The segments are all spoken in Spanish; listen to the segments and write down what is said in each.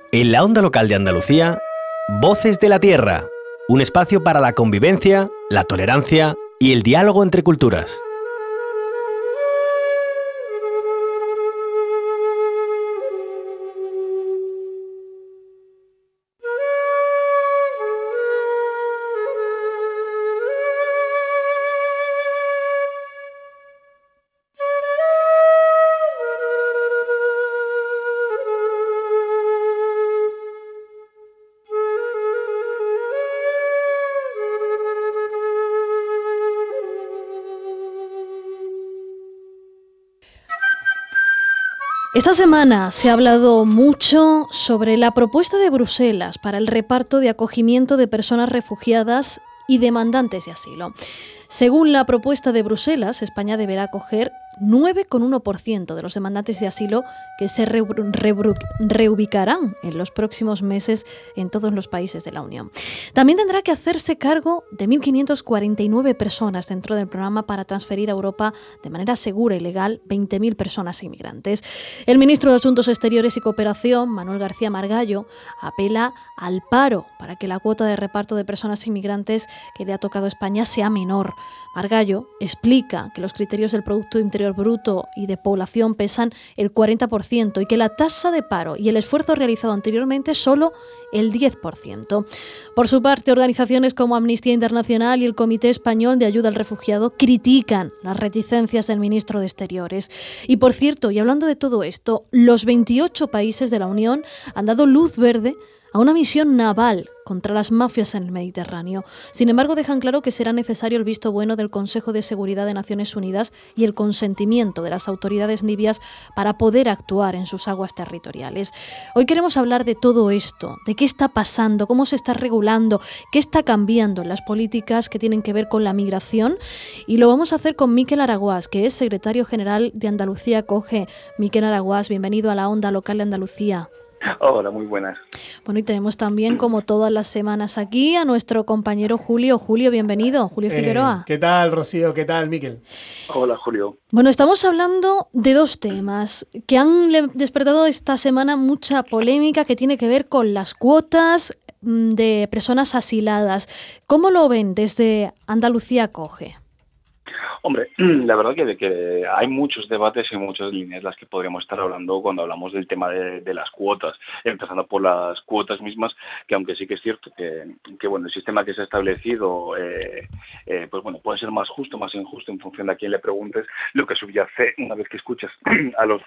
En la onda local de Andalucía, Voces de la Tierra, un espacio para la convivencia, la tolerancia y el diálogo entre culturas. Esta semana se ha hablado mucho sobre la propuesta de Bruselas para el reparto de acogimiento de personas refugiadas y demandantes de asilo. Según la propuesta de Bruselas, España deberá acoger 9,1% de los demandantes de asilo que se reubicarán en los próximos meses en todos los países de la Unión. También tendrá que hacerse cargo de 1.549 personas dentro del programa para transferir a Europa de manera segura y legal 20.000 personas inmigrantes. El ministro de Asuntos Exteriores y Cooperación, Manuel García Margallo, apela al paro para que la cuota de reparto de personas inmigrantes que le ha tocado a España sea menor. Margallo explica que los criterios del Producto Interior Bruto y de población pesan el 40% y que la tasa de paro y el esfuerzo realizado anteriormente solo el 10%. Por su parte, organizaciones como Amnistía Internacional y el Comité Español de Ayuda al Refugiado critican las reticencias del ministro de Exteriores. Y por cierto, y hablando de todo esto, los 28 países de la Unión han dado luz verde a una misión naval contra las mafias en el Mediterráneo. Sin embargo, dejan claro que será necesario el visto bueno del Consejo de Seguridad de Naciones Unidas y el consentimiento de las autoridades libias para poder actuar en sus aguas territoriales. Hoy queremos hablar de todo esto, de qué está pasando, cómo se está regulando, qué está cambiando en las políticas que tienen que ver con la migración, y lo vamos a hacer con Miquel Araguás, que es secretario general de Andalucía Acoge. Miquel Araguás, bienvenido a la onda local de Andalucía. Hola, muy buenas. Bueno, y tenemos también, como todas las semanas aquí, a nuestro compañero Julio. Julio, bienvenido. Julio Figueroa. ¿Qué tal, Rocío? ¿Qué tal, Miquel? Hola, Julio. Bueno, estamos hablando de dos temas que han despertado esta semana mucha polémica, que tiene que ver con las cuotas de personas asiladas. ¿Cómo lo ven desde Andalucía Acoge? Hombre, la verdad que hay muchos debates y muchas líneas las que podríamos estar hablando cuando hablamos del tema de las cuotas, empezando por las cuotas mismas, que aunque sí que es cierto que bueno, el sistema que se ha establecido pues bueno, puede ser más justo, más injusto en función de a quién le preguntes. Lo que subyace, una vez que escuchas a los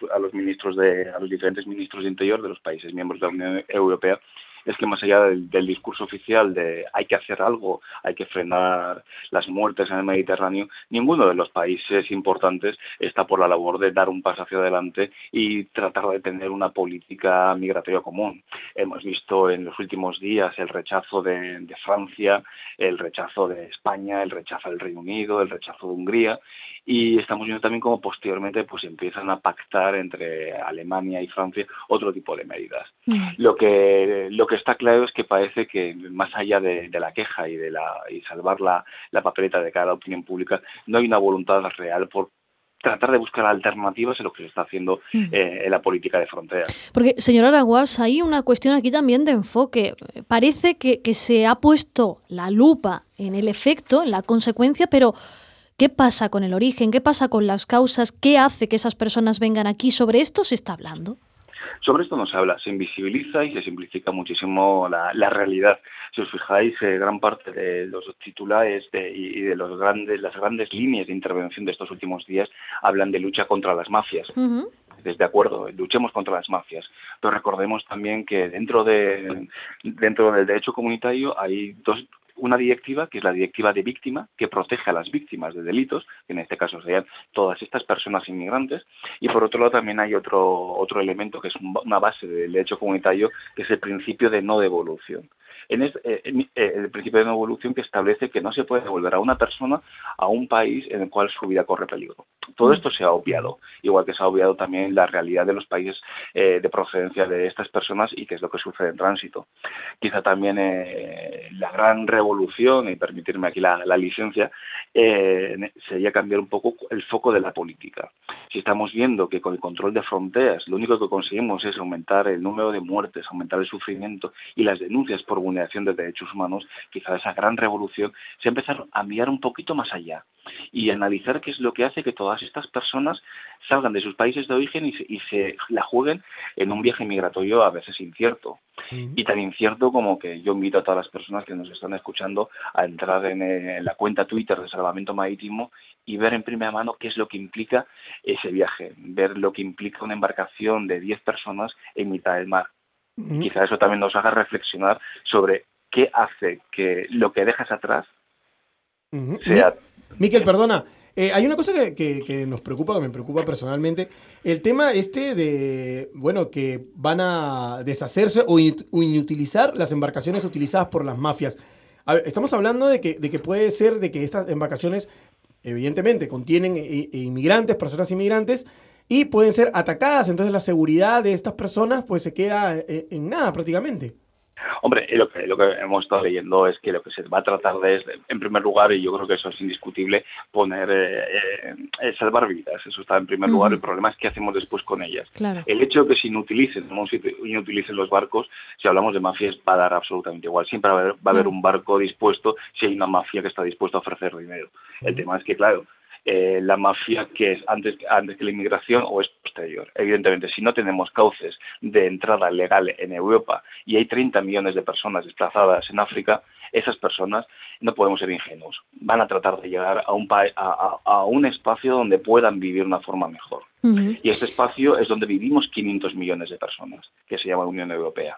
diferentes ministros de Interior de los países miembros de la Unión Europea, es que más allá del discurso oficial de hay que hacer algo, hay que frenar las muertes en el Mediterráneo, ninguno de los países importantes está por la labor de dar un paso hacia adelante y tratar de tener una política migratoria común. Hemos visto en los últimos días el rechazo de Francia, el rechazo de España, el rechazo del Reino Unido, el rechazo de Hungría, y estamos viendo también cómo posteriormente pues empiezan a pactar entre Alemania y Francia otro tipo de medidas. Lo que está claro es que parece que más allá de la queja y salvar la papeleta de cara a la opinión pública, no hay una voluntad real por tratar de buscar alternativas en lo que se está haciendo en la política de frontera. Porque, señor Araguás, hay una cuestión aquí también de enfoque. Parece que se ha puesto la lupa en el efecto, en la consecuencia, pero ¿qué pasa con el origen? ¿Qué pasa con las causas? ¿Qué hace que esas personas vengan aquí? ¿Sobre esto se está hablando? Sobre esto no se habla, se invisibiliza y se simplifica muchísimo la realidad. Si os fijáis, gran parte de los titulares y de las grandes líneas de intervención de estos últimos días hablan de lucha contra las mafias. Uh-huh. De acuerdo, luchemos contra las mafias, pero recordemos también que dentro del derecho comunitario hay una directiva, que es la directiva de víctima, que protege a las víctimas de delitos, que en este caso serían todas estas personas inmigrantes, y por otro lado también hay otro elemento que es una base del derecho comunitario, que es el principio de no devolución. el principio de no evolución que establece que no se puede devolver a una persona a un país en el cual su vida corre peligro. Todo esto se ha obviado, igual que se ha obviado también la realidad de los países de procedencia de estas personas y qué es lo que sucede en tránsito. Quizá también la gran revolución, y permitirme aquí la licencia, sería cambiar un poco el foco de la política. Si estamos viendo que con el control de fronteras lo único que conseguimos es aumentar el número de muertes, aumentar el sufrimiento y las denuncias por vulneración de derechos humanos, quizá esa gran revolución se empezar a mirar un poquito más allá y analizar qué es lo que hace que todas estas personas salgan de sus países de origen y se la jueguen en un viaje migratorio a veces incierto. Y tan incierto como que yo invito a todas las personas que nos están escuchando a entrar en la cuenta Twitter de Salvamento Marítimo y ver en primera mano qué es lo que implica ese viaje, ver lo que implica una embarcación de 10 personas en mitad del mar. Quizá eso también nos haga reflexionar sobre qué hace que lo que dejas atrás sea... Miquel, perdona, hay una cosa que nos preocupa, que me preocupa personalmente, el tema de, bueno, que van a deshacerse o inutilizar las embarcaciones utilizadas por las mafias. A ver, estamos hablando de que puede ser de que estas embarcaciones, evidentemente, contienen inmigrantes, personas inmigrantes, y pueden ser atacadas, entonces la seguridad de estas personas pues se queda en nada prácticamente. Hombre, lo que hemos estado leyendo es que lo que se va a tratar de es, en primer lugar, y yo creo que eso es indiscutible, poner salvar vidas. Eso está en primer lugar. El problema es qué hacemos después con ellas. Claro. El hecho de que se inutilicen los barcos, si hablamos de mafias, va a dar absolutamente igual. Siempre va a haber un barco dispuesto si hay una mafia que está dispuesta a ofrecer dinero. El tema es que, claro, la mafia que es antes que la inmigración o es posterior. Evidentemente, si no tenemos cauces de entrada legal en Europa y hay 30 millones de personas desplazadas en África, esas personas no podemos ser ingenuos. Van a tratar de llegar a un espacio donde puedan vivir de una forma mejor. Y este espacio es donde vivimos 500 millones de personas, que se llama Unión Europea.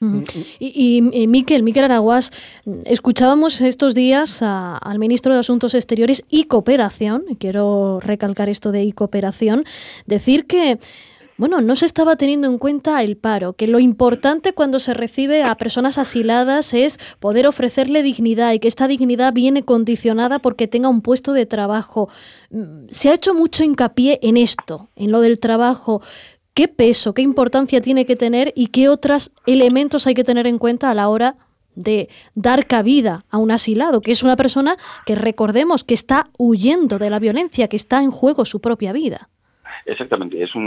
Y Miquel Araguás, escuchábamos estos días al ministro de Asuntos Exteriores y Cooperación, quiero recalcar esto de y cooperación, decir que bueno, no se estaba teniendo en cuenta el paro, que lo importante cuando se recibe a personas asiladas es poder ofrecerle dignidad y que esta dignidad viene condicionada porque tenga un puesto de trabajo. Se ha hecho mucho hincapié en esto, en lo del trabajo. ¿Qué peso, qué importancia tiene que tener y qué otros elementos hay que tener en cuenta a la hora de dar cabida a un asilado, que es una persona que recordemos que está huyendo de la violencia, que está en juego su propia vida? Exactamente, es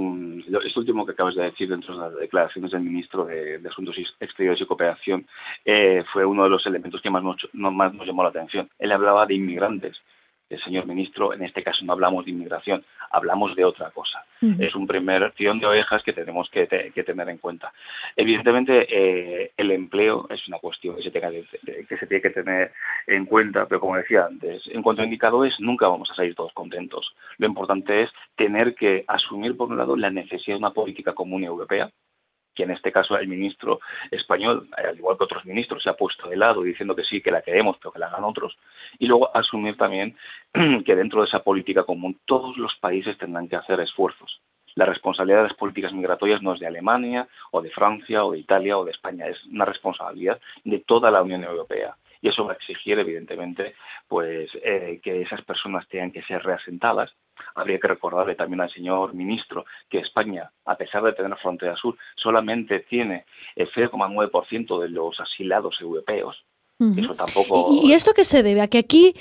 esto último que acabas de decir dentro de las declaraciones del ministro de Asuntos Exteriores y Cooperación fue uno de los elementos que más nos llamó la atención. Él hablaba de inmigrantes. El señor ministro, en este caso no hablamos de inmigración, hablamos de otra cosa. Es un primer tirón de orejas que tenemos que tener en cuenta. Evidentemente, el empleo es una cuestión que se tiene que tener en cuenta, pero como decía antes, en cuanto a indicadores, nunca vamos a salir todos contentos. Lo importante es tener que asumir, por un lado, la necesidad de una política común europea, que en este caso el ministro español, al igual que otros ministros, se ha puesto de lado diciendo que sí, que la queremos, pero que la hagan otros. Y luego asumir también que dentro de esa política común todos los países tendrán que hacer esfuerzos. La responsabilidad de las políticas migratorias no es de Alemania, o de Francia, o de Italia, o de España. Es una responsabilidad de toda la Unión Europea. Y eso va a exigir, evidentemente, pues que esas personas tengan que ser reasentadas. Habría que recordarle también al señor ministro que España, a pesar de tener frontera sur, solamente tiene el 0,9% de los asilados europeos. Eso tampoco... ¿Y esto qué se debe? ¿A que aquí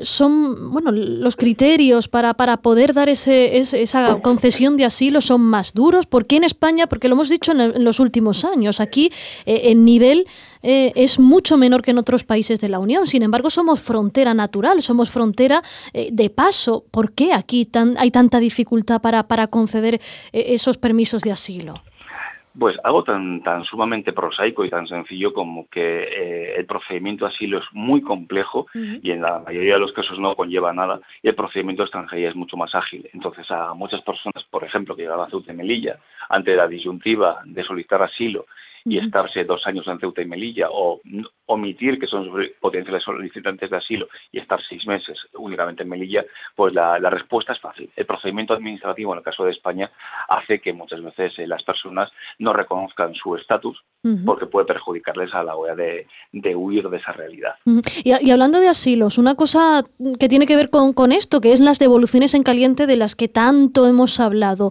son, bueno, los criterios para poder dar esa concesión de asilo son más duros? ¿Por qué en España? Porque lo hemos dicho en los últimos años. Aquí el nivel es mucho menor que en otros países de la Unión. Sin embargo, somos frontera natural, somos frontera de paso. ¿Por qué aquí hay tanta dificultad para conceder esos permisos de asilo? Pues algo tan sumamente prosaico y tan sencillo como que el procedimiento de asilo es muy complejo y en la mayoría de los casos no conlleva nada, y el procedimiento de extranjería es mucho más ágil. Entonces a muchas personas, por ejemplo, que llegaban a Ceuta y Melilla ante la disyuntiva de solicitar asilo y estarse 2 años en Ceuta y Melilla, o omitir que son potenciales solicitantes de asilo y estar 6 meses únicamente en Melilla, pues la respuesta es fácil. El procedimiento administrativo, en el caso de España, hace que muchas veces las personas no reconozcan su estatus, porque puede perjudicarles a la hora de huir de esa realidad. Y hablando de asilos, una cosa que tiene que ver con esto, que es las devoluciones en caliente de las que tanto hemos hablado.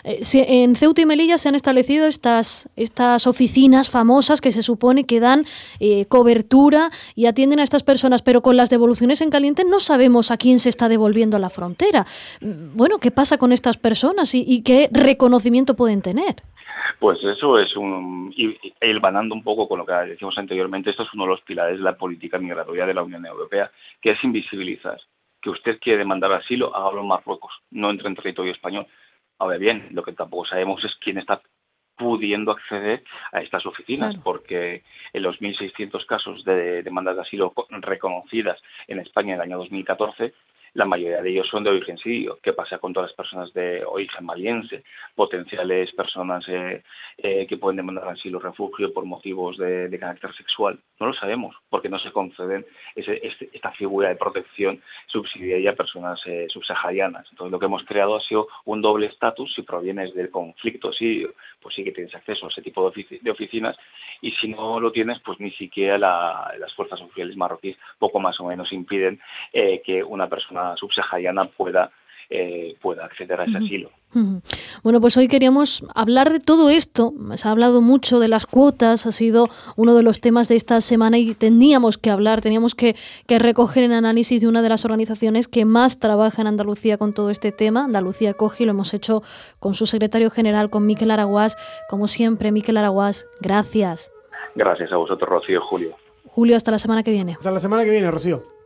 En Ceuta y Melilla se han establecido estas oficinas famosas que se supone que dan cobertura y atienden a estas personas, pero con las devoluciones en caliente no sabemos a quién se está devolviendo a la frontera. Bueno, ¿qué pasa con estas personas y qué reconocimiento pueden tener? Pues eso es hilvanando un poco con lo que decíamos anteriormente, esto es uno de los pilares de la política migratoria de la Unión Europea, que es invisibilizar. Que usted quiere demandar asilo, hágalo en Marruecos, no entre en territorio español. Ahora bien, lo que tampoco sabemos es quién está pudiendo acceder a estas oficinas, claro, porque en los 1.600 casos de demandas de asilo reconocidas en España en el año 2014, la mayoría de ellos son de origen sirio. ¿Qué pasa con todas las personas de origen maliense, potenciales personas que pueden demandar asilo o refugio por motivos de carácter sexual? No lo sabemos, porque no se conceden esta figura de protección subsidiaria a personas subsaharianas. Entonces, lo que hemos creado ha sido un doble estatus. Si provienes del conflicto sirio, pues sí que tienes acceso a ese tipo de oficinas, y si no lo tienes, pues ni siquiera las fuerzas oficiales marroquíes poco más o menos impiden que una persona subsahariana pueda acceder a ese asilo. Bueno, pues hoy queríamos hablar de todo esto. Se ha hablado mucho de las cuotas, ha sido uno de los temas de esta semana y teníamos que recoger en análisis de una de las organizaciones que más trabaja en Andalucía con todo este tema, Andalucía Acoge, y lo hemos hecho con su secretario general, con Miquel Araguás. Como siempre, Miquel Araguás, gracias. Gracias a vosotros, Rocío y Julio. Julio, hasta la semana que viene. Hasta la semana que viene, Rocío.